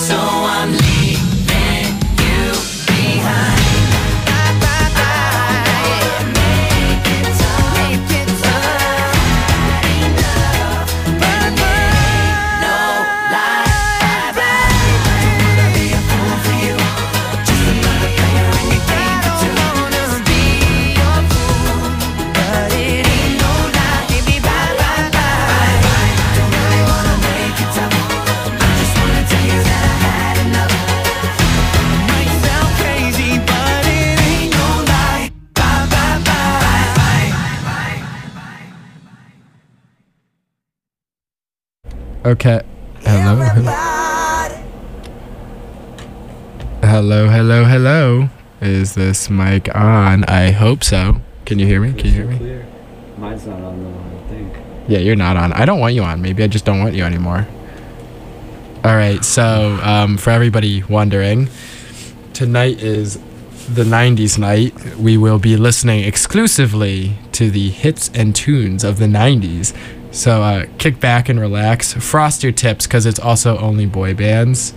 so I'm leaving you behind. Make it tough, make it tough. Ain't enough, and it ain't no lie. Bye-bye. Don't wanna be a fool for you, just another player in your game for two. Just be your fool, but it ain't no lie. Baby, bye-bye-bye. Don't really wanna make it tough. I just wanna tell you that I had enough. Might sound crazy, but it ain't no lie. Bye-bye-bye. Okay. Hello. Hello. Is this mic on? I hope so. Can you hear me? Can you hear me? Clear. Mine's not on though, I think. Yeah, you're not on. I don't want you on. Maybe I just don't want you anymore. All right. So, for everybody wondering, tonight is the 90s night. We will be listening exclusively to the hits and tunes of the 90s. So, kick back and relax. Frost your tips because it's also only boy bands.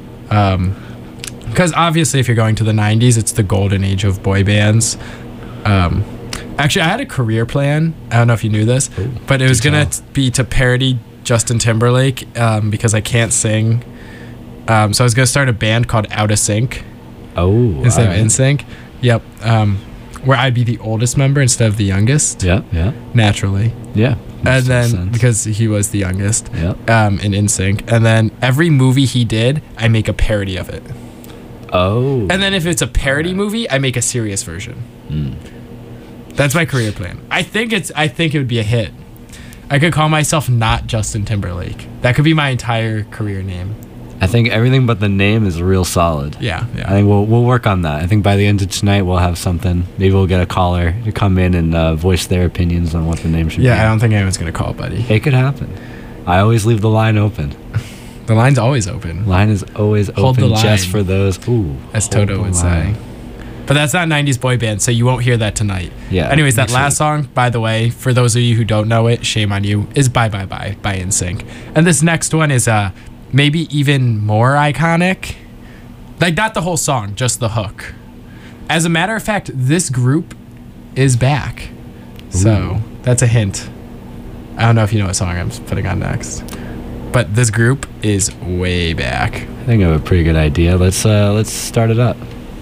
Because obviously, if you're going to the 90s, it's the golden age of boy bands. Actually, I had a career plan. I don't know if you knew this, but it was going to be to parody Justin Timberlake because I can't sing. So I was going to start a band called Out of Sync. Oh, instead of In Sync. Yep. Where I'd be the oldest member instead of the youngest. Yeah. Naturally. Yeah. And then because he was the youngest. Yeah. In NSYNC. And then every movie he did, I make a parody of it. Oh. And then if it's a parody movie, I make a serious version. That's my career plan. I think it would be a hit. I could call myself not Justin Timberlake. That could be my entire career name. I think everything but the name is real solid. Yeah. I think we'll work on that. I think by the end of tonight we'll have something. Maybe we'll get a caller to come in and voice their opinions on what the name should be. Yeah, I don't think anyone's gonna call, buddy. It could happen. I always leave the line open. The line's always open. Line is always Hold the open line. just for those. Ooh, As hold Toto the would line. say. But that's not 90s boy band, so you won't hear that tonight. Yeah. Anyways, that next last week. song, by the way, for those of you who don't know it, shame on you, is Bye Bye Bye by NSYNC. And this next one is maybe even more iconic. Like, not the whole song, just the hook. As a matter of fact, this group is back. So, that's a hint. I don't know if you know what song I'm putting on next. But this group is way back. I think I have a pretty good idea. Let's start it up.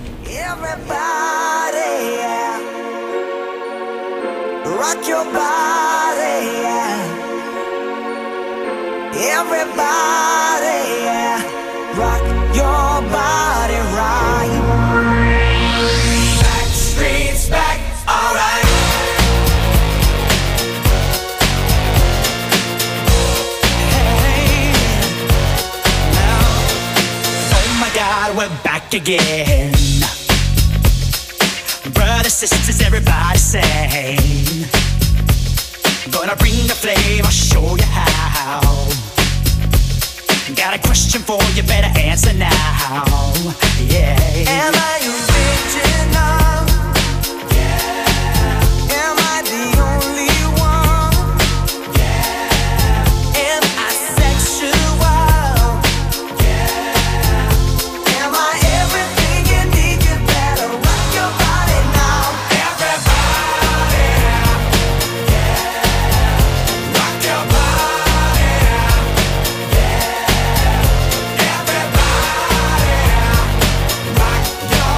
Everybody, yeah. Rock your body, yeah. Everybody, yeah. Rock your body right. Backstreet's back, alright. Hey, now, oh my God, we're back again. Brothers, sisters, everybody sing. Gonna bring the flame, I'll show you how. Got a question for you, better answer now. Yeah. Am I original? Yeah. Am I the only one? Yeah. Am I sexual? Yeah. Am I everything you need? You better rock your body now. Everybody, yeah. Rock your body, yeah. Everybody, rock your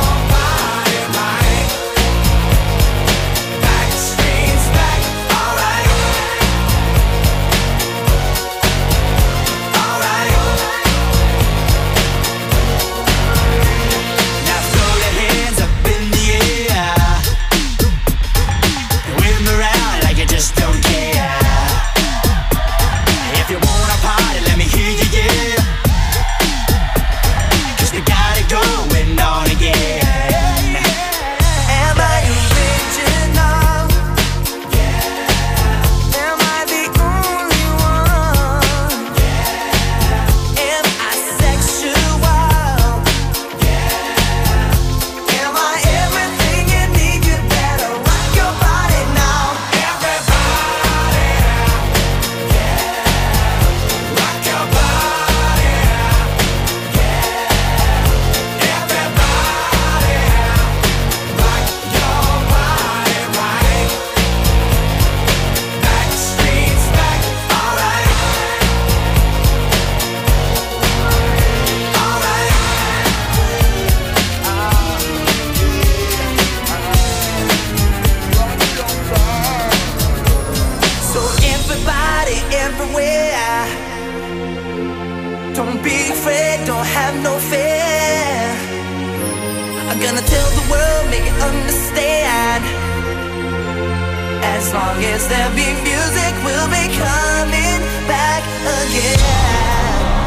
Don't be afraid, don't have no fear. I'm gonna tell the world, make it understand. As long as there be music, we'll be coming back again.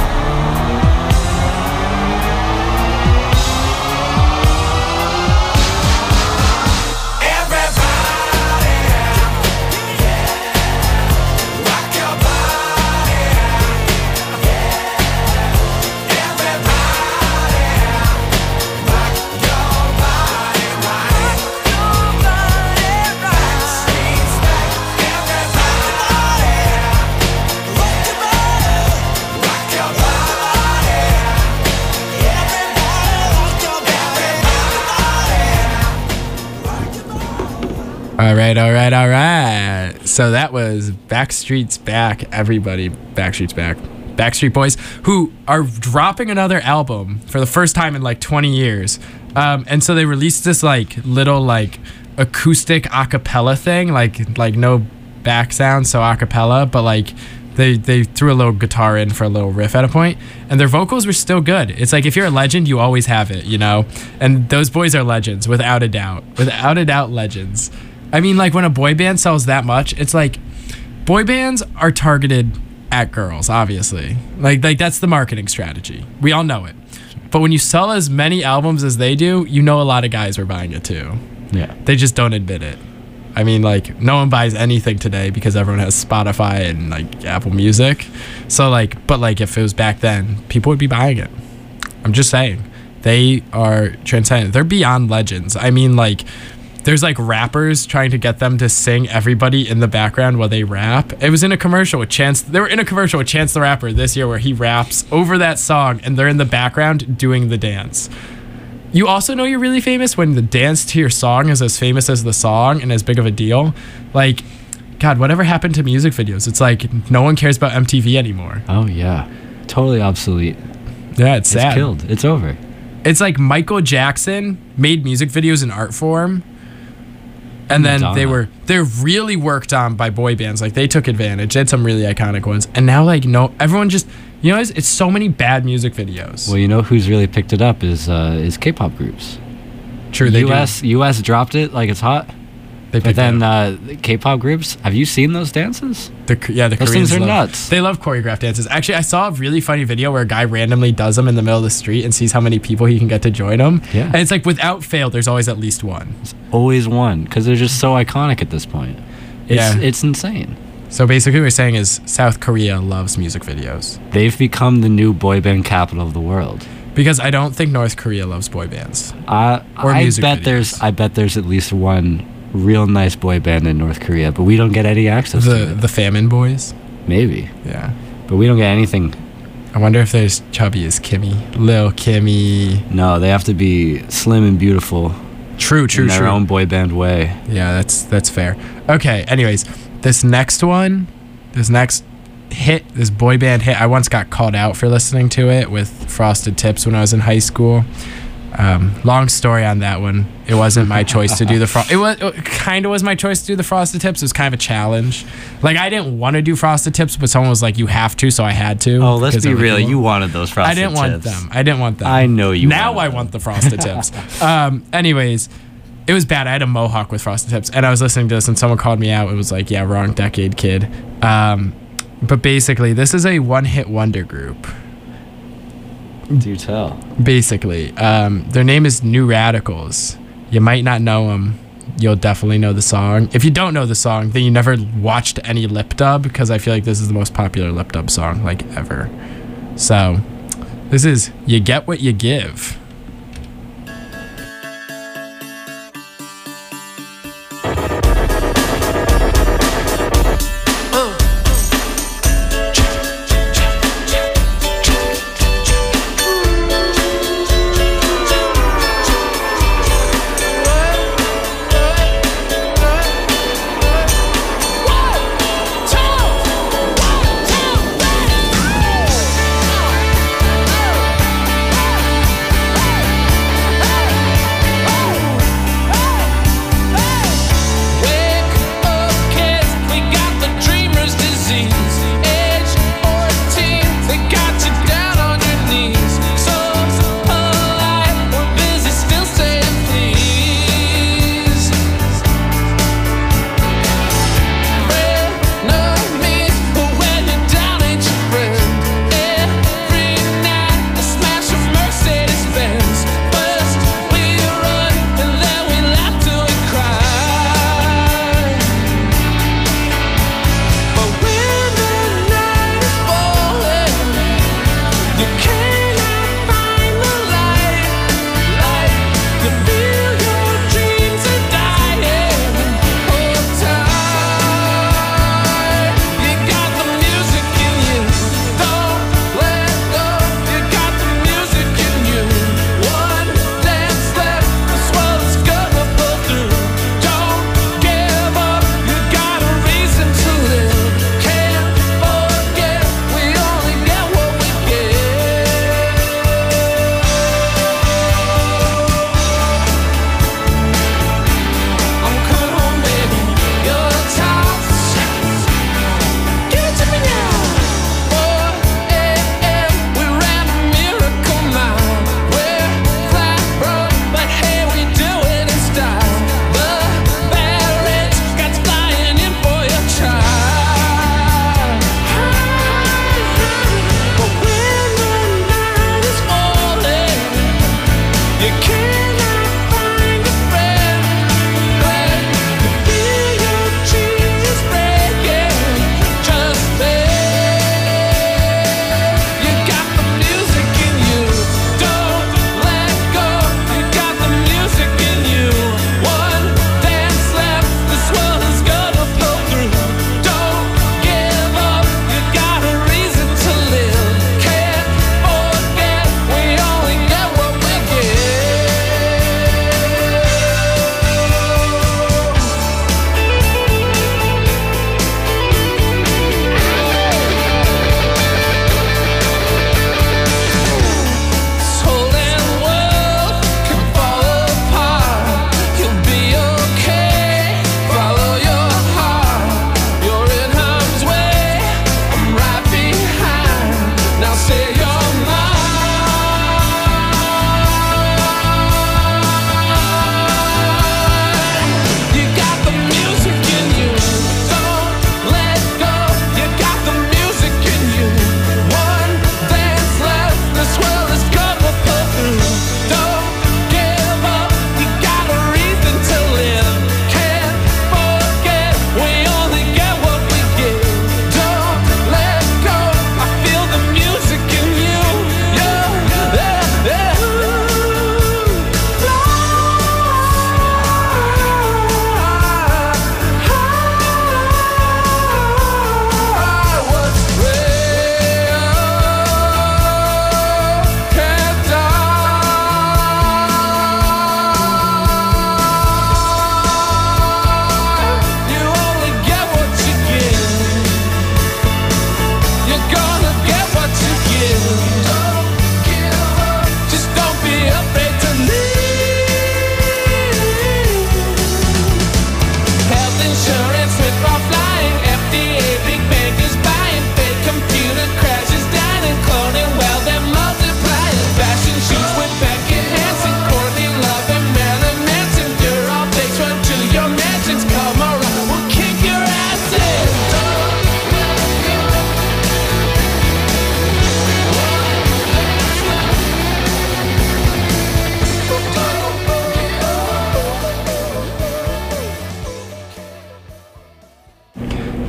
All right. So that was Backstreet's Back. Everybody, Backstreet's Back. Backstreet Boys, who are dropping another album for the first time in like 20 years. And so they released this like little like acoustic acapella thing, like no back sound, so acapella, but like they threw a little guitar in for a little riff at a point, and their vocals were still good. It's like if you're a legend, you always have it, you know? And those boys are legends, without a doubt. Without a doubt, legends. I mean, like when a boy band sells that much, it's like boy bands are targeted at girls, obviously. Like that's the marketing strategy. We all know it. But when you sell as many albums as they do, you know a lot of guys are buying it too. Yeah. They just don't admit it. I mean, like, no one buys anything today because everyone has Spotify and, like, Apple Music. So, like, but, like, if it was back then, people would be buying it. I'm just saying. They are transcendent. They're beyond legends. I mean, like, there's, like, rappers trying to get them to sing everybody in the background while they rap. It was in a commercial with Chance. They were in a commercial with Chance the Rapper this year where he raps over that song, and they're in the background doing the dance. You also know you're really famous when the dance to your song is as famous as the song and as big of a deal. Like, God, whatever happened to music videos? It's like no one cares about MTV anymore. Oh, yeah. Totally obsolete. Yeah, it's sad. It's killed. It's over. It's like Michael Jackson made music videos in art form, and then Madonna. they're really worked on by boy bands. Like, they took advantage. They had some really iconic ones. And now, like, no, everyone just... You know, it's so many bad music videos. Well, you know who's really picked it up is K-pop groups. True, they US dropped it like it's hot. They But picked then it up. K-pop groups, have you seen those dances? The Those Koreans things are love, nuts. They love choreographed dances. Actually, I saw a really funny video where a guy randomly does them in the middle of the street and sees how many people he can get to join them. Yeah. And it's like, without fail, there's always at least one. Always one, because they're just so iconic at this point. It's insane. So basically what we're saying is South Korea loves music videos. They've become the new boy band capital of the world. Because I don't think North Korea loves boy bands. I music bet videos. there's at least one real nice boy band in North Korea, but we don't get any access to it. The Famine Boys? Maybe, Yeah. but we don't get anything. I wonder if there's chubby as Kimmy. Lil Kimmy. No, they have to be slim and beautiful True. in their own boy band way. Yeah, that's fair. Okay, anyways, this next hit, this boy band hit, I once got called out for listening to it with Frosted Tips when I was in high school. Long story on that one. It wasn't my choice to do it kind of was my choice to do the Frosted Tips. It was kind of a challenge. Like, I didn't want to do Frosted Tips, but someone was like, you have to, so I had to. Oh, let's because be of real. everyone. You wanted those Frosted Tips. I didn't want them. I know you Now wanted I them. want the Frosted Tips. Anyways, it was bad. I had a mohawk with Frosted Tips, and I was listening to this, and someone called me out. It was like, yeah, wrong decade, kid. But basically, this is a one-hit wonder group. Do tell. Basically, their name is New Radicals. You might not know them. You'll definitely know the song. If you don't know the song, then you never watched any lip dub, because I feel like this is the most popular lip dub song, like, ever. So, this is You Get What You Give. One, two,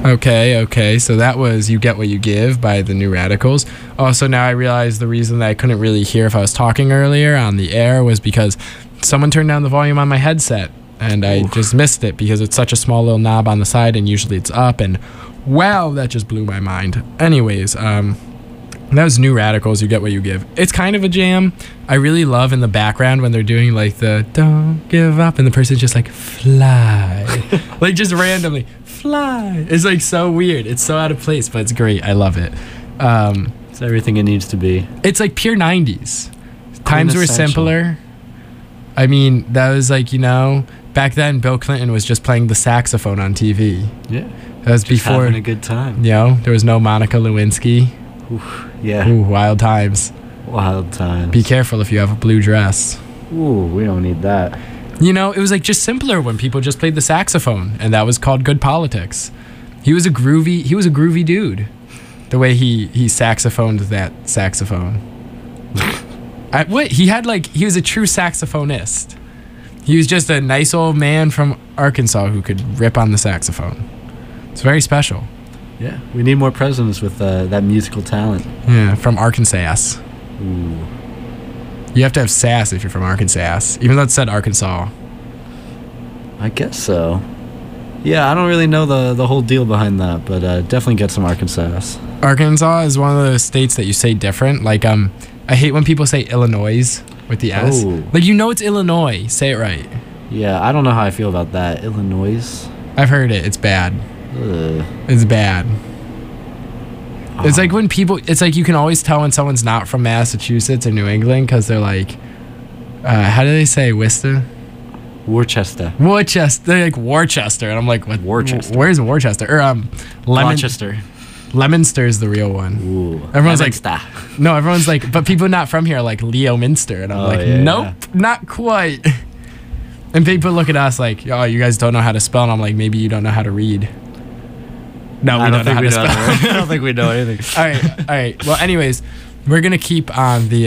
Okay. So that was You Get What You Give by the New Radicals. Also, now I realize the reason that I couldn't really hear if I was talking earlier on the air was because someone turned down the volume on my headset, and I just missed it because it's such a small little knob on the side, and usually it's up, and wow, that just blew my mind. Anyways, that was New Radicals, You Get What You Give. It's kind of a jam. I really love in the background when they're doing like the don't give up, and the person's just like fly. Like just randomly fly. It's like so weird. It's so out of place, but it's great. I love it. It's everything it needs to be. It's like pure 90s. Times were Quintessential. simpler. I mean, that was like, back then Bill Clinton was just playing the saxophone on TV. Yeah. That was Just before, having a good time. there was no Monica Lewinsky. Yeah. Ooh, wild times. Wild times. Be careful if you have a blue dress. Ooh, we don't need that. It was like just simpler when people just played the saxophone, and that was called good politics. He was a groovy dude. The way he saxophoned that saxophone. He was a true saxophonist. He was just a nice old man from Arkansas who could rip on the saxophone. It's very special. Yeah. We need more presidents with that musical talent. Yeah, from Arkansas. Ooh. You have to have sass if you're from Arkansas, even though it said Arkansas. I guess so. Yeah, I don't really know the whole deal behind that, but definitely get some Arkansas. Arkansas is one of those states that you say different. Like, I hate when people say Illinois with the S. Oh. Like, it's Illinois. Say it right. Yeah, I don't know how I feel about that. Illinois? I've heard it. It's bad. Ugh. It's bad. It's like when people, it's like you can always tell when someone's not from Massachusetts or New England because they're like, how do they say Worcester? Worcester. They're like Worcester. And I'm like, what? Worcester. Where's Worcester? Or, Rochester. Lemonster is the real one. Ooh. Everyone's like, Lemonster. no, everyone's like, but people not from here are like Leo Minster. And I'm Oh, like, yeah. nope, not quite. And people look at us like, oh, you guys don't know how to spell. And I'm like, maybe you don't know how to read. No, we don't know how to spell. I don't think we know anything. All right. Well, anyways, we're going to keep on the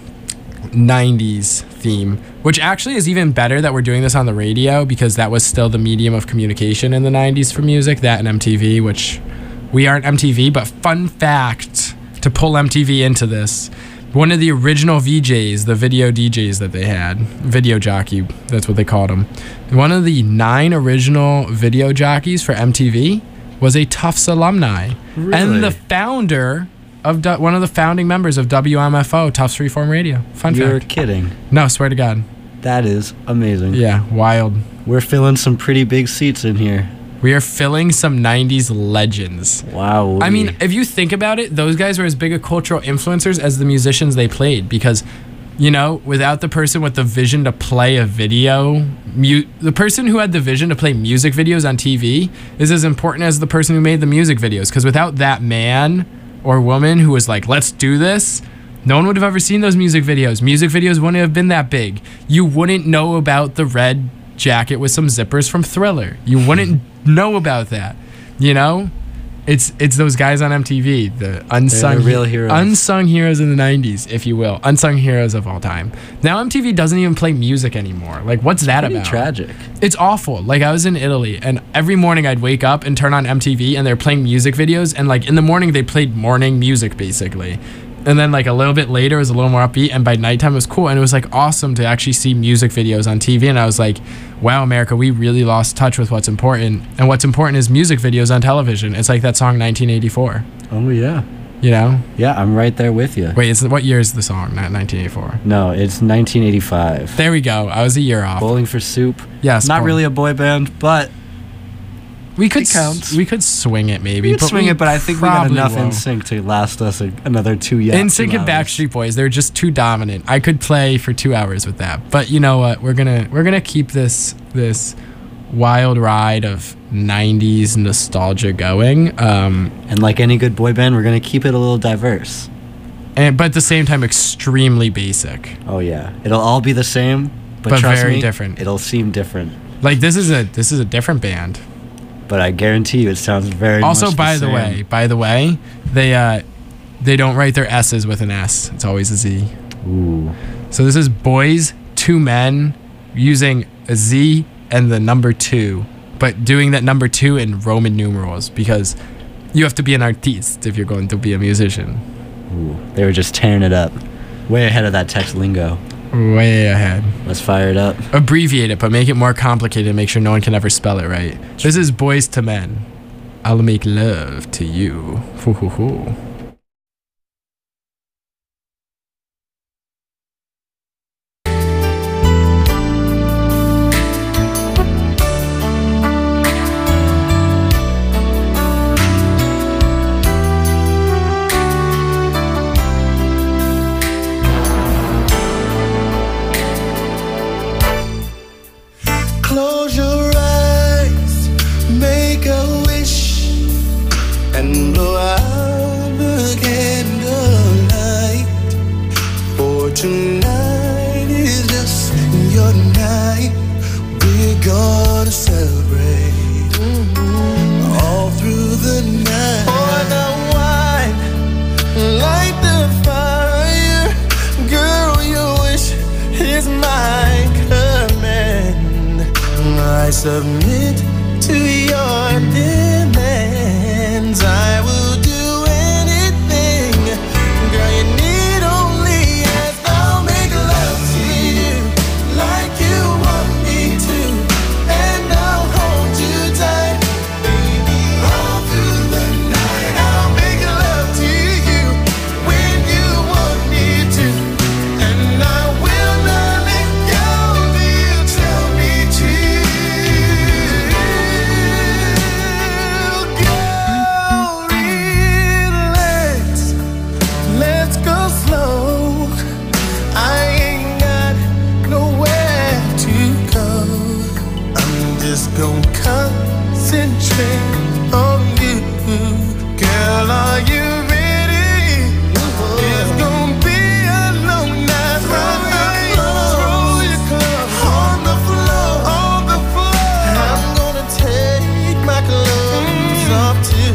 90s theme, which actually is even better that we're doing this on the radio because that was still the medium of communication in the 90s for music, that and MTV, which we aren't MTV, but fun fact to pull MTV into this, one of the original VJs, the video DJs that they had, video jockey, that's what they called him, one of the 9 original video jockeys for MTV was a Tufts alumni. Really? And the founder of one of the founding members of WMFO, Tufts Freeform Radio. Fun You're fact. kidding. No, swear to God. That is amazing. Yeah, wild. We're filling some pretty big seats in here. We are filling some 90s legends. Wow. I mean, if you think about it, those guys were as big a cultural influencers as the musicians they played because, without the person with the vision to play a video, the person who had the vision to play music videos on TV is as important as the person who made the music videos because without that man or woman who was like, let's do this, no one would have ever seen those music videos. Music videos wouldn't have been that big. You wouldn't know about the red jacket with some zippers from Thriller. You wouldn't know about that. It's those guys on MTV, the unsung They're the real heroes. unsung heroes in the 90s, if you will. Unsung heroes of all time. Now MTV doesn't even play music anymore. Like, what's that pretty about? tragic. It's awful. Like, I was in Italy, and every morning I'd wake up and turn on MTV, and they're playing music videos, and, like, in the morning they played morning music, basically. And then, like, a little bit later, it was a little more upbeat, and by nighttime it was cool, and it was, like, awesome to actually see music videos on TV, and I was like, wow, America, we really lost touch with what's important, and what's important is music videos on television. It's like that song 1984, Oh, yeah. Yeah, I'm right there with you. Wait, what year is the song, not 1984? No, it's 1985. There we go. I was a year off. Bowling for Soup. Yes. Not Paul. really a boy band, but We could It counts. we could swing it maybe. we could swing it, but I think we got probably enough won't. NSYNC to last us another 2 years. NSYNC and Backstreet Boys, they're just too dominant. I could play for 2 hours with that. But you know what? We're gonna keep this wild ride of 90s nostalgia going. And like any good boy band, we're going to keep it a little diverse. But at the same time extremely basic. Oh, yeah. It'll all be the same, but But trust very me, different. it'll seem different. Like this is a different band. But I guarantee you it sounds very Also, much by the the same. way, they don't write their S's with an S. It's always a Z. Ooh. So this is Boys 2 Men using a Z and the number 2 but doing that number 2 in Roman numerals, because you have to be an artiste if you're going to be a musician. Ooh, they were just tearing it up. Way ahead of that text lingo. Way ahead. Let's fire it up. Abbreviate it, but make it more complicated and make sure no one can ever spell it right. This is Boys to Men. I'll make love to you. Hoo, hoo, hoo. Close your eyes, make a wish, and blow out the candlelight. For tonight is just your night. We're gonna celebrate all through the night. Pour the wine, light the fire. Girl, your wish is my command. I submit to your demands. I will do anything. Girl, you need only ask. I'll make love to you like you want me to, and I'll hold you tight, baby, all through the night. I'll make love to you when you want me to, and I will not let go till you tell me to. Let's go slow. I ain't got nowhere to go. I'm just gonna concentrate on you. Girl, are you ready? It's gonna be a long night. Roll your clothes on the floor, on the floor. I'm gonna take my clothes off too.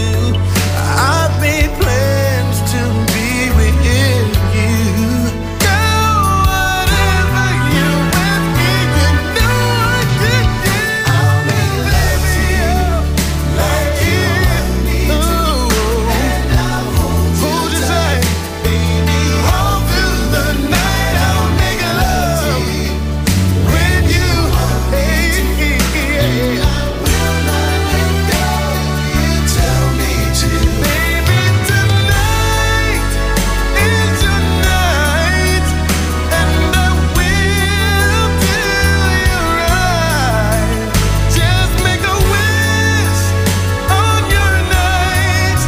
I've made plans to be with you. Girl, whatever you ask me, you know I could do. I'll make love to you like you want me to, and I'll hold you tight, baby, all through the night. I'll make love to you when you want me to, and I will not let go. You tell me to, baby, tonight is your night, and I will do you right. Just make a wish on your night.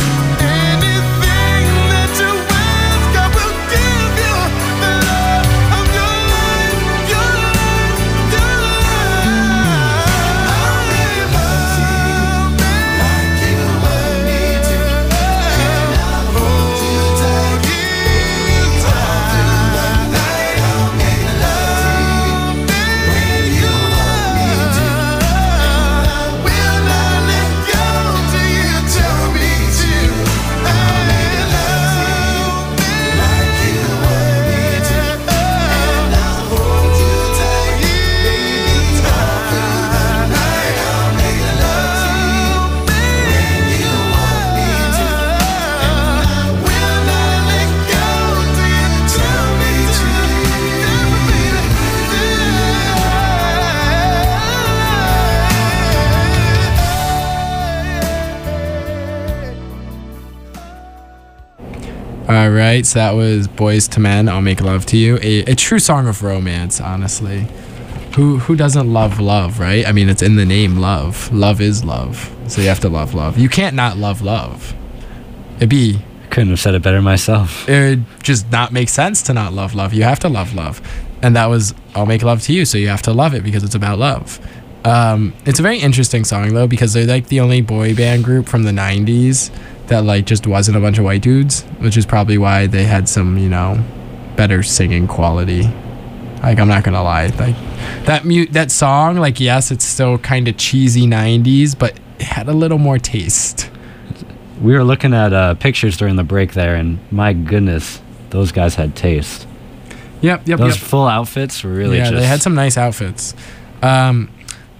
Anything that you ask, I will give you the love of your life, your life, your life. I'll make love to you like you want me to, and I'll hold you tight, all through the night. I'll make love to you when you want me to, and I will not let go till you tell me to. I'll make love like you want me to, and I'll hold you tight, baby, all through the night. I'll make love when you want me to, and I will not let go till you tell me to. All right, so that was Boys to Men, I'll Make Love to You. A true song of romance, honestly. Who doesn't love love, right? I mean, it's in the name, love. Love is love. So you have to love love. You can't not love love. It'd Couldn't have said it better myself. just not make sense to not love love. You have to love love. And that was I'll Make Love to You, so you have to love it because it's about love. It's a very interesting song, though, because they're like the only boy band group from the 90s that like just wasn't a bunch of white dudes, which is probably why they had some, better singing quality. Like, I'm not gonna lie, like that song, like, yes, it's still kind of cheesy 90s, but it had a little more taste. We were looking at pictures during the break there, and my goodness, those guys had taste. Yep. Those full outfits were really yeah, just... they had some nice outfits.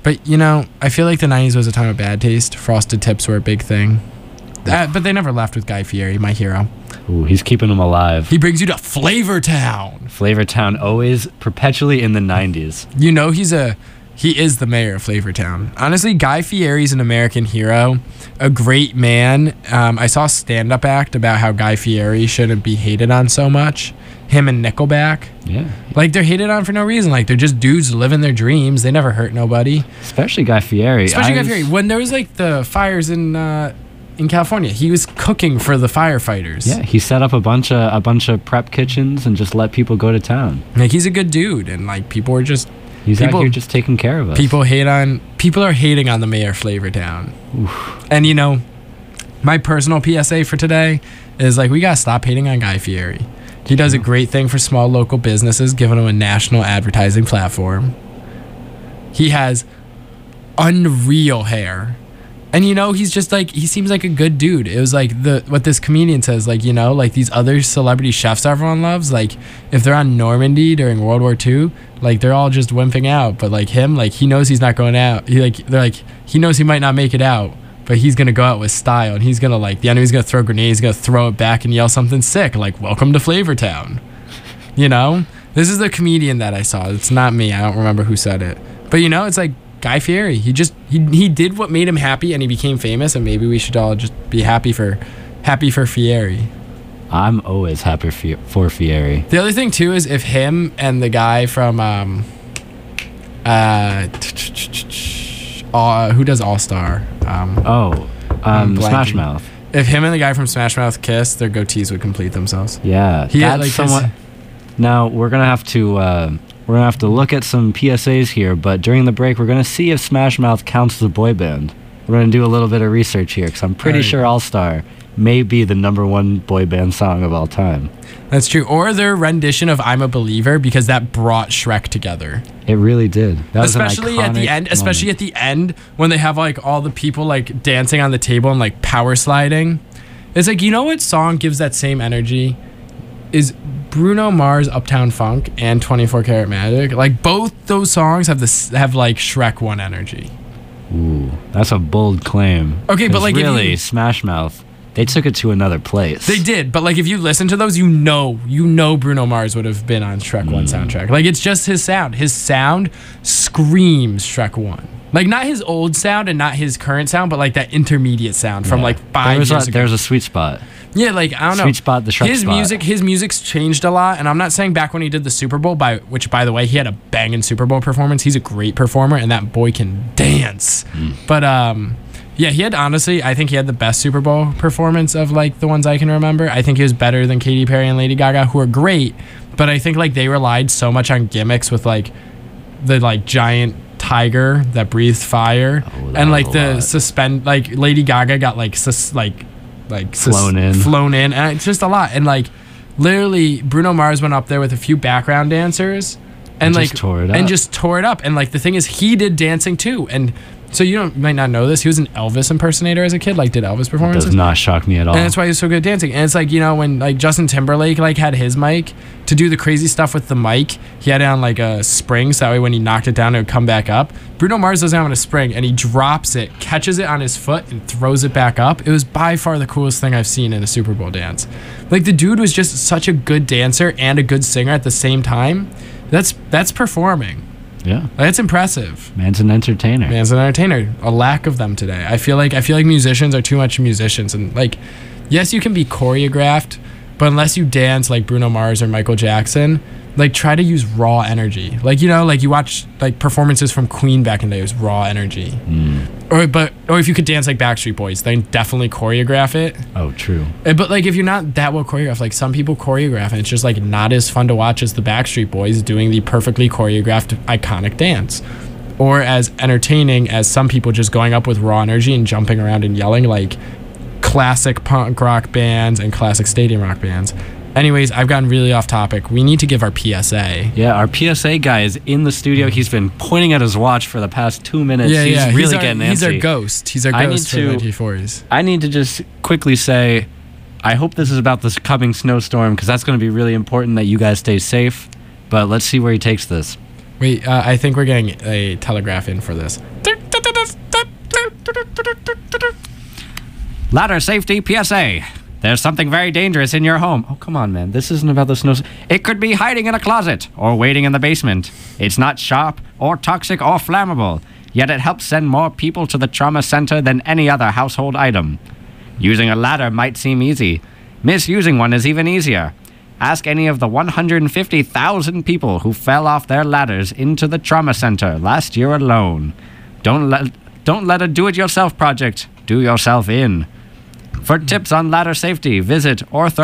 But, you know, I feel like the 90s was a time of bad taste. Frosted Tips were a big thing. But they never left with Guy Fieri, my hero. Ooh, he's keeping them alive. He brings you to Flavor Town. Flavor Town, always perpetually in the 90s. You know he is the mayor of Flavor Town. Honestly, Guy Fieri's an American hero, a great man. I saw a stand-up act about how Guy Fieri shouldn't be hated on so much. Him and Nickelback. Yeah. Like, they're hated on for no reason. Like, they're just dudes living their dreams. They never hurt nobody. Especially Guy Fieri. Especially Guy Fieri. When there was, like, the fires in California, he was cooking for the firefighters. Yeah, he set up a bunch of prep kitchens and just let people go to town. Like, he's a good dude, and, like, people were just... He's out here just taking care of us. People are hating on the mayor of Flavor Town. Oof. And, you know, my personal PSA for today is, like, we gotta stop hating on Guy Fieri. He does a great thing for small local businesses, giving them a national advertising platform. He has unreal hair. And, you know, he's just, like, he seems like a good dude. It was, like, what this comedian says, like, you know, like, these other celebrity chefs everyone loves, like, if they're on Normandy during World War II, like, they're all just wimping out. But, like, him, like, he knows he's not going out. He knows he might not make it out, but he's going to go out with style. And he's going to, like, the enemy's going to throw grenades, he's going to throw it back and yell something sick, like, welcome to Flavor Town. You know? This is the comedian that I saw. It's not me. I don't remember who said it. But, you know, it's like, Guy Fieri, he did what made him happy, and he became famous, and maybe we should all just be happy for Fieri. I'm always happy for Fieri. The other thing too is if him and the guy from who does All Star? Smash Mouth. If him and the guy from Smash Mouth kiss, their goatees would complete themselves. Yeah, that's somewhat. Now we're gonna have to look at some PSAs here, but during the break, we're going to see if Smash Mouth counts as a boy band. We're going to do a little bit of research here, because I'm pretty sure All Star may be the #1 boy band song of all time. That's true. Or their rendition of I'm a Believer, because that brought Shrek together. It really did. That especially was an at the end. moment. Especially at the end, when they have, like, all the people, like, dancing on the table and, like, power sliding. It's like, you know what song gives that same energy? Is Bruno Mars' Uptown Funk and 24 Karat Magic. Like, both those songs have like Shrek 1 energy. Ooh, that's a bold claim. Okay, but, like, really, Smash Mouth, they took it to another place. They did, but, like, if you listen to those, you know Bruno Mars would have been on Shrek 1 soundtrack. Like, it's just his sound. His sound screams Shrek 1. Like, not his old sound and not his current sound, but, like, that intermediate sound from, like, 5 years ago. There's a sweet spot. Yeah, like, I don't know. Sweet spot, the Shrek spot. His music's changed a lot, and I'm not saying back when he did the Super Bowl, which, by the way, he had a banging Super Bowl performance. He's a great performer, and that boy can dance. But, yeah, I think he had the best Super Bowl performance of, like, the ones I can remember. I think he was better than Katy Perry and Lady Gaga, who are great, but I think, like, they relied so much on gimmicks with, like, the, like, giant tiger that breathed fire, and, like, the like, Lady Gaga got, like, flown in, and it's just a lot. And, like, literally Bruno Mars went up there with a few background dancers and like just tore it up. And, like, the thing is, he did dancing too. And so you might not know this, he was an Elvis impersonator as a kid, like, did Elvis performances. Does not shock me at all. And that's why he was so good at dancing. And it's like, you know, when, like, Justin Timberlake, like, had his mic to do the crazy stuff with the mic, he had it on, like, a spring, so that way when he knocked it down it would come back up. Bruno Mars doesn't have it on a spring, and he drops it, catches it on his foot, and throws it back up. It was by far the coolest thing I've seen in a Super Bowl dance. Like, the dude was just such a good dancer and a good singer at the same time. That's performing. Yeah, that's impressive. Man's an entertainer. A lack of them today. I feel like musicians are too much musicians, and, like, yes, you can be choreographed, but unless you dance like Bruno Mars or Michael Jackson, like, try to use raw energy. Like, you know, like, you watch, like, performances from Queen back in the day, it was raw energy. Or if you could dance like Backstreet Boys, then definitely choreograph it. Oh, true. But, like, if you're not that well choreographed, like, some people choreograph, and it's just, like, not as fun to watch as the Backstreet Boys doing the perfectly choreographed iconic dance, or as entertaining as some people just going up with raw energy and jumping around and yelling, like classic punk rock bands and classic stadium rock bands. Anyways, I've gotten really off topic. We need to give our PSA. Yeah, our PSA guy is in the studio. He's been pointing at his watch for the past 2 minutes. Yeah, he's really getting antsy. He's our ghost. He's our ghost for 1940s. I need to just quickly say, I hope this is about this coming snowstorm, because that's going to be really important that you guys stay safe. But let's see where he takes this. Wait, I think we're getting a telegraph in for this. Ladder safety PSA. There's something very dangerous in your home. Oh, come on, man. This isn't about the snow. It could be hiding in a closet or waiting in the basement. It's not sharp or toxic or flammable, yet it helps send more people to the trauma center than any other household item. Using a ladder might seem easy. Misusing one is even easier. Ask any of the 150,000 people who fell off their ladders into the trauma center last year alone. Don't let a do-it-yourself project do yourself in. For tips on ladder safety, visit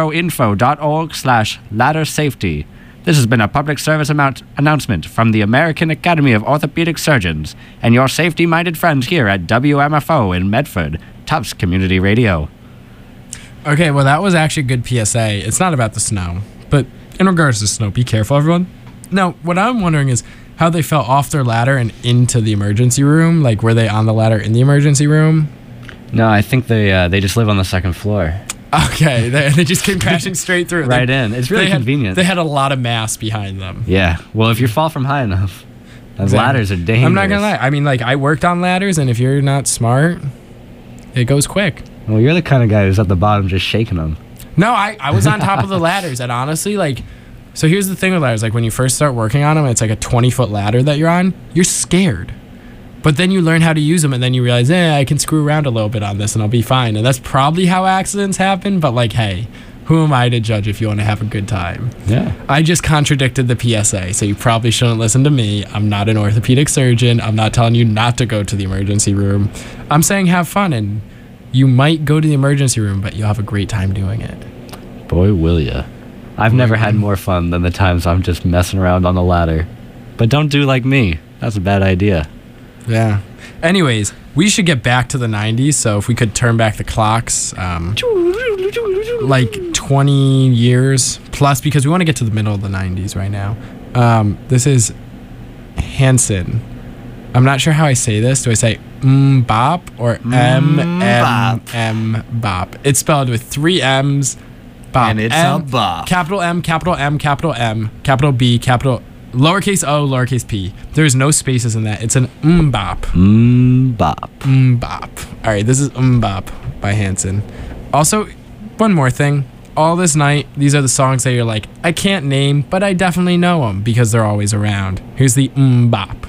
orthoinfo.org/ladder safety. This has been a public service announcement from the American Academy of Orthopedic Surgeons and your safety-minded friends here at WMFO in Medford, Tufts Community Radio. Okay, well, that was actually a good PSA. It's not about the snow, but in regards to snow, be careful, everyone. Now, what I'm wondering is how they fell off their ladder and into the emergency room. Like, were they on the ladder in the emergency room? No, I think they just live on the second floor. Okay, they just came crashing straight through. Right in. It's really convenient. They had a lot of mass behind them. Yeah. Well, if you fall from high enough, those ladders are dangerous. I'm not going to lie. I mean, like, I worked on ladders, and if you're not smart, it goes quick. Well, you're the kind of guy who's at the bottom just shaking them. No, I was on top of the ladders, and honestly, like, so here's the thing with ladders. Like, when you first start working on them, it's like a 20-foot ladder that you're on. You're scared. But then you learn how to use them, and then you realize, I can screw around a little bit on this, and I'll be fine. And that's probably how accidents happen, but, like, hey, who am I to judge if you want to have a good time? Yeah. I just contradicted the PSA, so you probably shouldn't listen to me. I'm not an orthopedic surgeon. I'm not telling you not to go to the emergency room. I'm saying have fun, and you might go to the emergency room, but you'll have a great time doing it. Boy, will ya. I've never had more fun than the times I'm just messing around on the ladder. But don't do like me. That's a bad idea. Yeah. Anyways, we should get back to the 90s, so if we could turn back the clocks, like 20 years plus, because we want to get to the middle of the 90s right now. This is Hanson. I'm not sure how I say this. Do I say bop or bop? It's spelled with 3 M's. Bop. And it's a bop. Capital M, capital M, capital M, capital B, capital lowercase o, lowercase p. There's no spaces in that. It's an bop. Bop. Bop. All right, this is Bop by Hanson. Also, one more thing. All This Night, these are the songs that you're like, I can't name, but I definitely know them because they're always around. Here's the bop.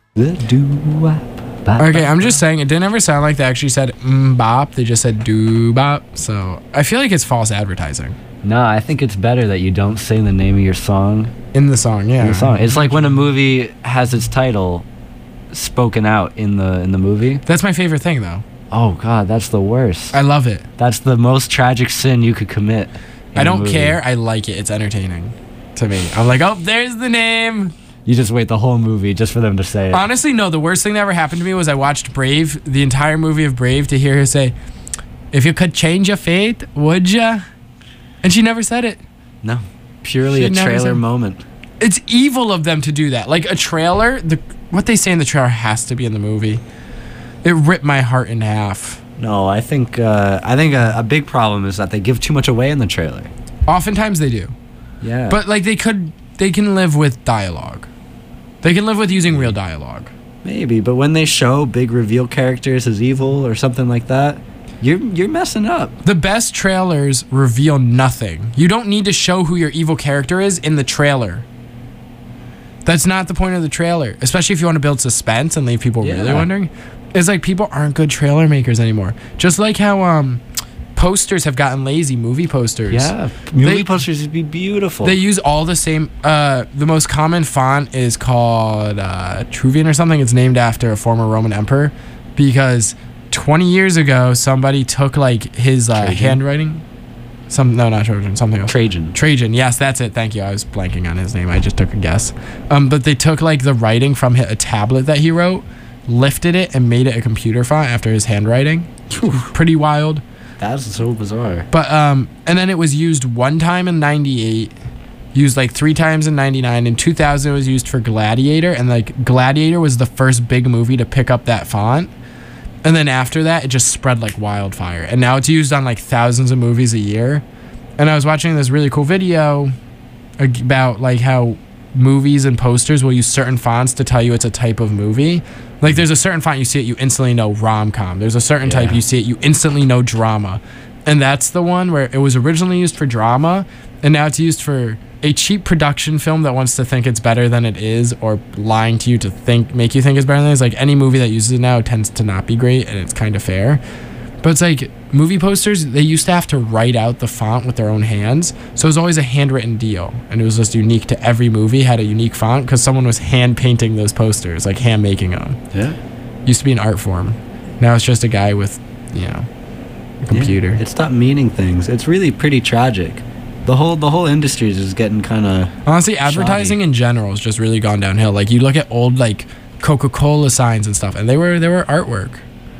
The doo-wop. Okay, I'm just saying, it didn't ever sound like they actually said bop. They just said doo-bop. So I feel like it's false advertising. No, I think it's better that you don't say the name of your song In the song, yeah. in the song. It's like when a movie has its title spoken out in the movie. That's my favorite thing, though. Oh God, that's the worst. I love it. That's the most tragic sin you could commit. in I a don't movie. care. I like it. It's entertaining to me. I'm like, oh, there's the name. You just wait the whole movie just for them to say it. Honestly, no. The worst thing that ever happened to me was I watched Brave, the entire movie of Brave, to hear her say, "If you could change your fate, would ya?" And she never said it. No, purely She a never trailer said- moment. It's evil of them to do that. Like a trailer, what they say in the trailer has to be in the movie. It ripped my heart in half. No, I think a big problem is that they give too much away in the trailer. Oftentimes they do. Yeah. But like they can live with dialogue. They can live with using real dialogue. maybe, but when they show big reveal characters as evil or something like that, you're messing up. The best trailers reveal nothing. You don't need to show who your evil character is in the trailer. That's not the point of the trailer, especially if you want to build suspense and leave people really Yeah. wondering. It's like people aren't good trailer makers anymore. Just like how posters have gotten lazy, movie posters. Yeah, movie posters would be beautiful. They use all the same. The most common font is called Truvian or something. It's named after a former Roman emperor because 20 years ago somebody took like his handwriting. Not Trojan, something else. Trajan, yes, that's it. Thank you. I was blanking on his name. I just took a guess. But they took like the writing from a tablet that he wrote, lifted it, and made it a computer font after his handwriting. Pretty wild. That's so bizarre. But and then it was used one time in '98, used like 3 times in '99. In 2000, it was used for Gladiator, and like Gladiator was the first big movie to pick up that font. And then after that, it just spread like wildfire. And now it's used on like thousands of movies a year. And I was watching this really cool video about like how movies and posters will use certain fonts to tell you it's a type of movie. Like there's a certain font you see it, you instantly know rom-com. There's a certain type you see it, you instantly know drama. And that's the one where it was originally used for drama, and now it's used for a cheap production film that wants to think it's better than it is, or lying to you to make you think it's better than it is. Like any movie that uses it now tends to not be great, and it's kind of fair. But it's like movie posters, they used to have to write out the font with their own hands. So it was always a handwritten deal. And it was just unique to every movie, had a unique font because someone was hand painting those posters, like hand making them. Yeah. Used to be an art form. Now it's just a guy with, a computer. Yeah, it stopped meaning things. It's really pretty tragic. The whole industry is just getting kind of Honestly, advertising in general has just really gone downhill. Like you look at old like Coca-Cola signs and stuff, and they were artwork.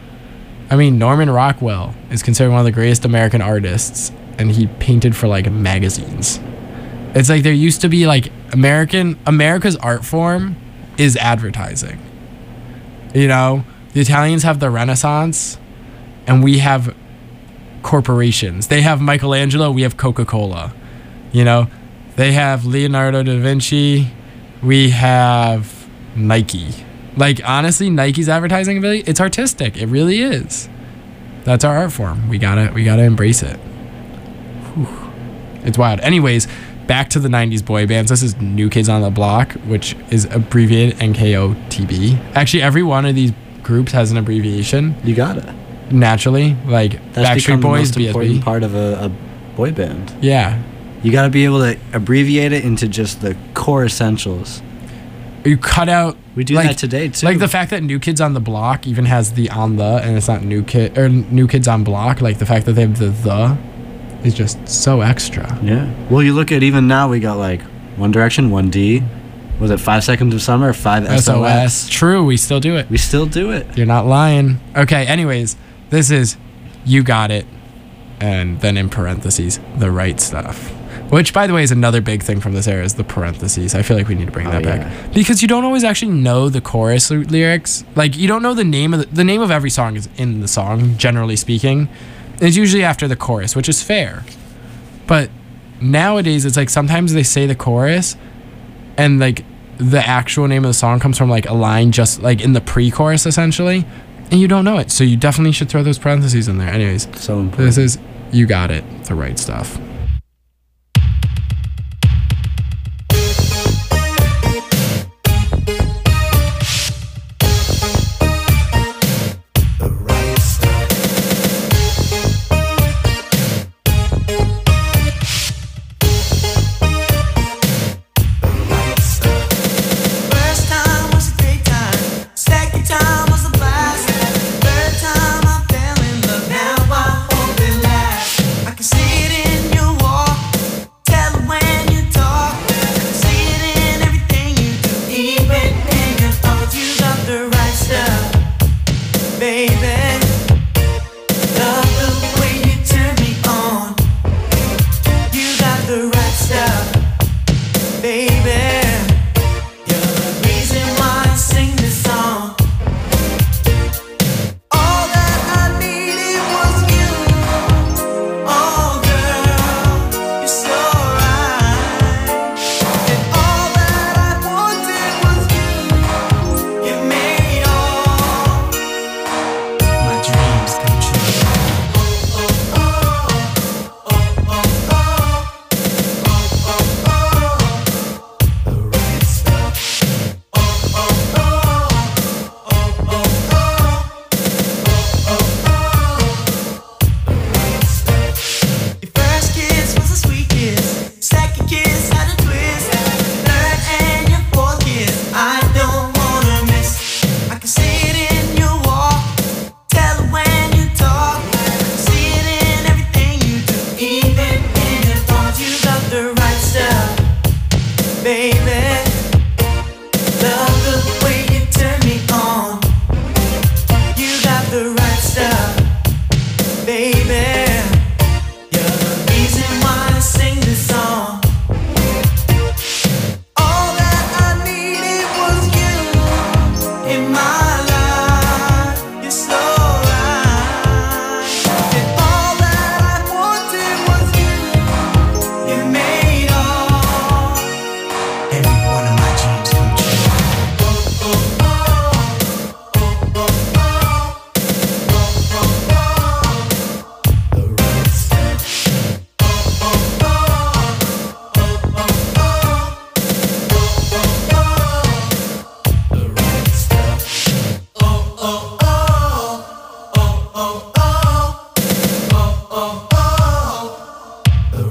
I mean, Norman Rockwell is considered one of the greatest American artists, and he painted for like magazines. It's like there used to be like America's art form is advertising. You know, the Italians have the Renaissance, and we have corporations. They have Michelangelo, we have Coca-Cola. You know, they have Leonardo da Vinci, we have Nike. Like honestly, Nike's advertising ability, it's artistic. It really is. That's our art form. We gotta embrace it. Whew. It's wild. Anyways, back to the 90s boy bands. This is New Kids on the Block, which is abbreviated NKOTB. Actually, every one of these groups has an abbreviation. You got it. Naturally, like That's become Backstreet Boys, the most important BSB. part of a boy band. Yeah. You got to be able to abbreviate it into just the core essentials. You cut out. We do like, that today too. Like the fact that New Kids on the Block even has the on the, and it's not New Kids on Block. Like the fact that they have the is just so extra. Yeah. Well, you look at even now we got like One Direction, 1D. Was it 5 Seconds of Summer? 5 SOS. True, we still do it. We still do it. You're not lying. Okay. Anyways, this is You Got It, and then in parentheses the right stuff. Which, by the way, is another big thing from this era is the parentheses. I feel like we need to bring that back because you don't always actually know the chorus lyrics. Like you don't know the name of the name of every song is in the song. Generally speaking, it's usually after the chorus, which is fair. But nowadays, it's like sometimes they say the chorus, and like the actual name of the song comes from like a line just like in the pre-chorus essentially, and you don't know it. So you definitely should throw those parentheses in there. Anyways, So important. this is You Got It, the right stuff.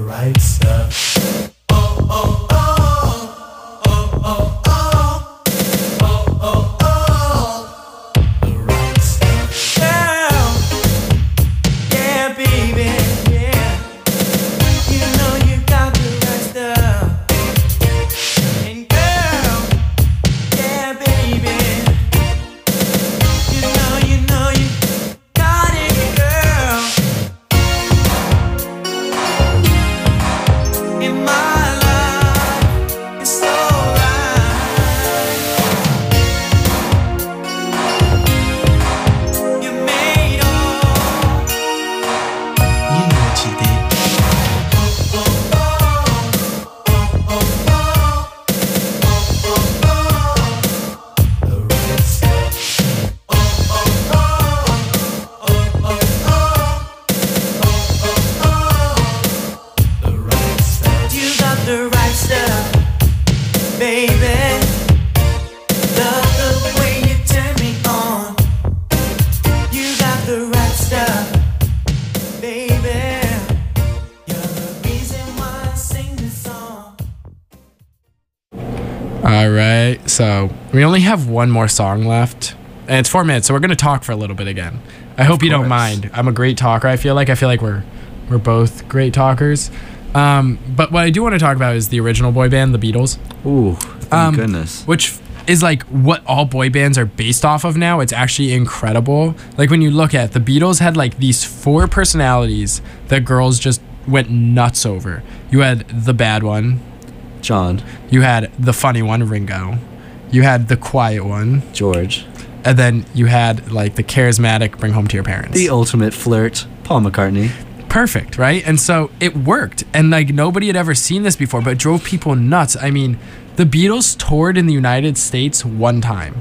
right stuff. Oh, oh, oh. Oh, oh, oh. Oh, oh, oh. The right stuff. Girl. Yeah, baby. Yeah. You know you got the right stuff. And girl. Yeah, baby. You know you got it, girl. In my life, it's alright. You made all. You know what you did. Oh, oh, oh. Oh, oh, oh. Oh, oh, oh. The right stuff. Oh, oh, oh. Oh, oh, oh. Oh, oh, oh. The right stuff. You got the right stuff, baby. Love the way you turn me on. You got the right stuff, baby. You're the reason why I sing this song. All right, so we only have one more song left, and it's 4 minutes, so we're gonna talk for a little bit again. I hope you don't course. mind. I'm a great talker. I feel like we're both great talkers. But what I do want to talk about is the original boy band, the Beatles, Ooh, thank goodness. which is like what all boy bands are based off of now. It's actually incredible. Like when you look at the Beatles had like these 4 personalities that girls just went nuts over. You had the bad one, John, you had the funny one, Ringo, you had the quiet one, George, and then you had like the charismatic bring home to your parents. the ultimate flirt, Paul McCartney. Perfect, right? And so it worked, and like nobody had ever seen this before, but it drove people nuts. I mean, the Beatles toured in the United States one time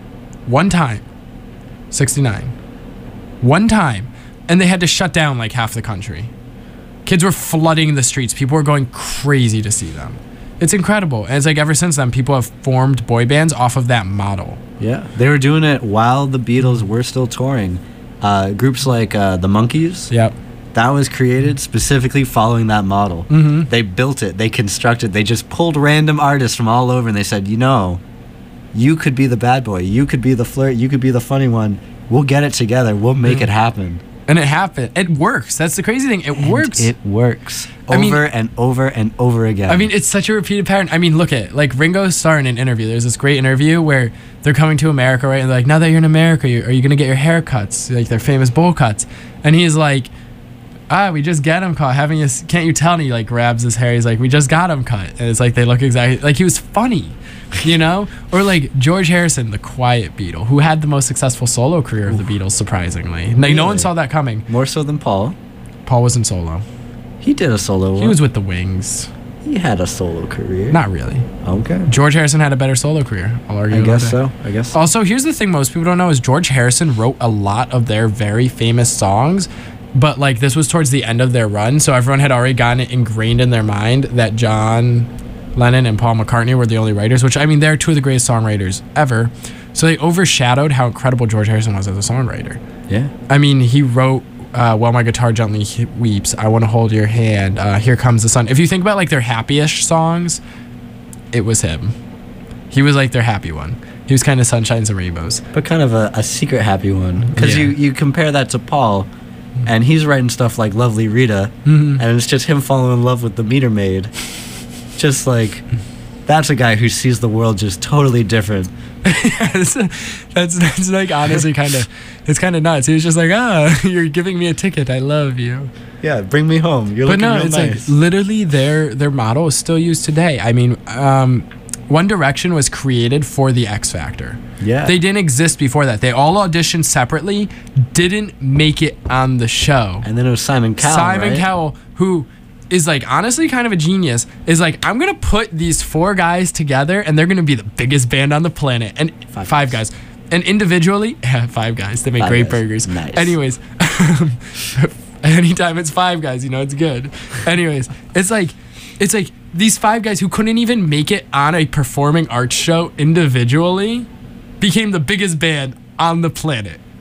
69, one time, and they had to shut down like half the country. Kids were flooding the streets. People were going crazy to see them. It's incredible. And it's like ever since then, people have formed boy bands off of that model. Yeah, they were doing it while the Beatles were still touring. Groups like the Monkees, Yep. that was created specifically following that model. Mm-hmm. They built it, they constructed, they just pulled random artists from all over and they said, you know, you could be the bad boy, you could be the flirt, you could be the funny one. We'll get it together, we'll make it happen. And it happened. It works. That's the crazy thing. It works. It works I mean- over and over and over again. I mean, it's such a repeated pattern. I mean, look at like Ringo Starr in an interview. There's this great interview where they're coming to America, right? And they're like, now that you're in America, are you gonna get your haircuts, like their famous bowl cuts? And he's like, we just got him cut. Can't you tell? And he like grabs his hair. He's like, we just got him cut. And it's like they look exactly like he was funny, you know? Or like George Harrison, the quiet Beatle, who had the most successful solo career of the Beatles, surprisingly. Like no one Really? saw that coming. more so than Paul. Paul wasn't solo. He did a solo He one. was with the Wings. He had a solo career. Not really. Okay. George Harrison had a better solo career. I'll argue I about guess that. so. I guess so. Also, here's the thing most people don't know is George Harrison wrote a lot of their very famous songs, but like this was towards the end of their run, so everyone had already gotten it ingrained in their mind that John Lennon and Paul McCartney were the only writers, which I mean, they're 2 of the greatest songwriters ever. So they overshadowed how incredible George Harrison was as a songwriter. Yeah. I mean, he wrote While My Guitar Gently Weeps, I Want to Hold Your Hand, Here Comes the Sun. If you think about like their happy-ish songs, it was him. He was like their happy one. He was kind of sunshines and rainbows. But kind of a secret happy one. Because Yeah. you compare that to Paul, and he's writing stuff like Lovely Rita, Mhm. and it's just him falling in love with the meter maid. Just like, that's a guy who sees the world just totally different. that's like honestly kind of, it's kind of nuts. He was just like, you're giving me a ticket. I love you. Yeah, bring me home. You're But looking no, real it's nice. like literally their model is still used today. I mean, One Direction was created for the X Factor. Yeah. They didn't exist before that. They all auditioned separately, didn't make it on the show. And then it was Simon Cowell, Simon right? Cowell, who is like honestly kind of a genius, is like, I'm gonna put these 4 guys together and they're gonna be the biggest band on the planet. And five guys. And individually, 5 guys, they make 5 great guys. burgers. Nice. Anyways, anytime it's 5 guys, you know it's good. Anyways, it's like these 5 guys who couldn't even make it on a performing arts show individually became the biggest band on the planet.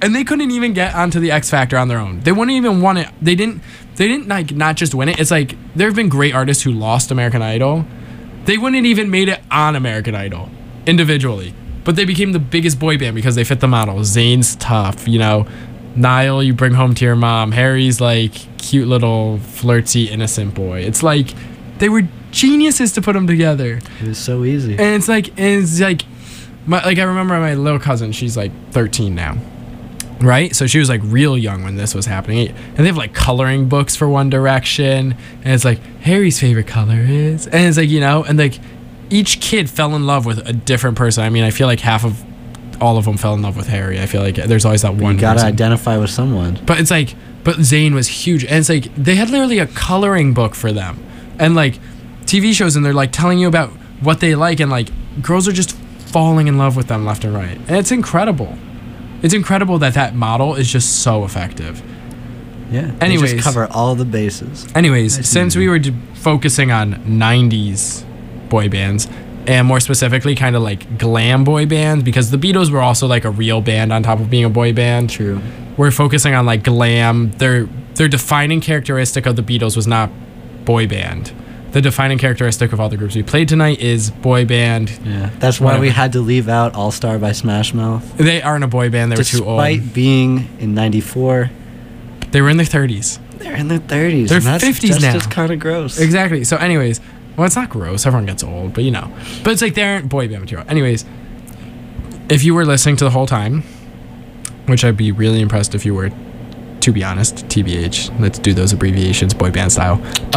and they couldn't even get onto the X Factor on their own. They wouldn't even want it. They didn't like not just win it. It's like there have been great artists who lost American Idol. They wouldn't even made it on American Idol individually, but they became the biggest boy band because they fit the model. Zayn's tough, you know. Niall, you bring home to your mom. Harry's like cute little flirty innocent boy. It's like they were geniuses to put them together. It was so easy. And it's like I remember my little cousin. She's like 13 now, right? So she was like real young when this was happening. And they have like coloring books for One Direction, and it's like Harry's favorite color is, and it's like, you know, and like each kid fell in love with a different person. I mean, I feel like all of them fell in love with Harry. I feel like there's always that one. You gotta person. identify with someone. But it's like, but Zayn was huge, and it's like they had literally a coloring book for them, and like TV shows, and they're like telling you about what they like, and like girls are just falling in love with them left and right, and it's incredible. It's incredible that model is just so effective. Yeah. Anyways, they just cover all the bases. Anyways, since we were focusing on 90s boy bands, and more specifically kind of like glam boy bands, because the Beatles were also like a real band on top of being a boy band. True. We're focusing on like glam. Their defining characteristic of the Beatles was not boy band. The defining characteristic of all the groups we played tonight is boy band. Yeah, that's why we Whatever. had to leave out All Star by Smash Mouth. They aren't a boy band. They were too old. Despite being in '94, They were in their 30s. they're in their 30s. They're and that's 50s just now. as kind of gross. Exactly. So anyways, well, it's not gross. Everyone gets old, but you know. But it's like they aren't boy band material. Anyways, if you were listening to the whole time, which I'd be really impressed if you were, to be honest, TBH. Let's do those abbreviations, boy band style.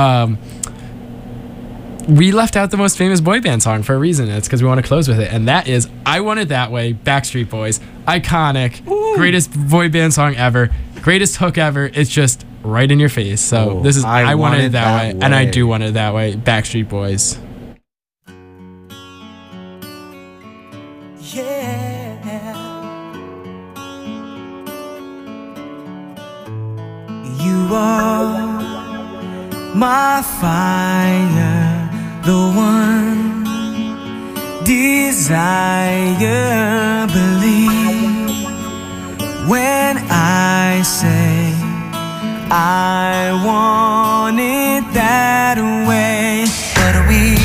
We left out the most famous boy band song for a reason. It's because we want to close with it, and that is "I Want It That Way," Backstreet Boys. Iconic, greatest boy band song ever, greatest hook ever. It's just right in your face. So Oh, this is "I Want It That Way," and I do want it that way. Backstreet Boys. You are my fire, the one desire. Believe when I say I want it that way. But we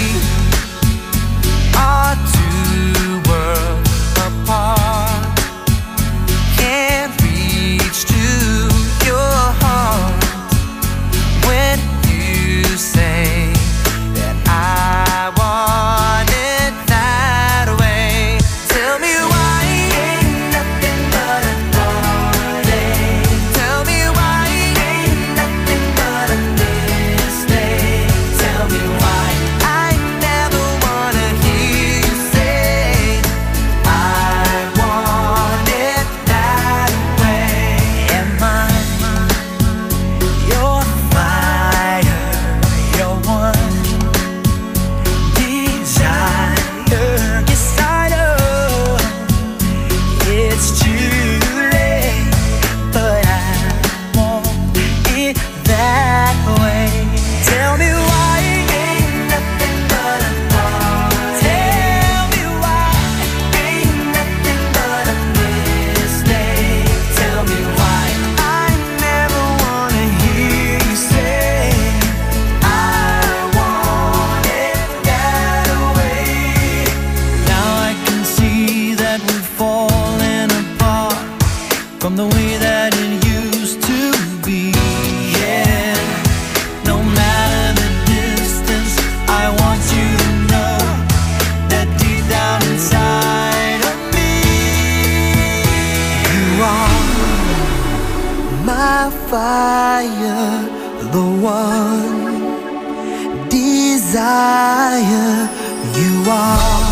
are two worlds apart, can't reach to your heart when you say that I want it that way. Tell me why ain't nothing but a heartache. Tell me why ain't nothing but a mistake. Tell me why I never wanna hear you say I want it that way. Am I your fire, your one desire? Yes, I know it's too late, but I want it that way. Tell me why ain't nothing but a heartache. Tell me why ain't nothing but a mistake. Tell me why I never wanna hear you say I want it that way. Now I can see that we've fallen apart from the way that it used to be. Yeah, no matter the distance, I want you to know that deep down inside of me, you are my fire, the one desire. You are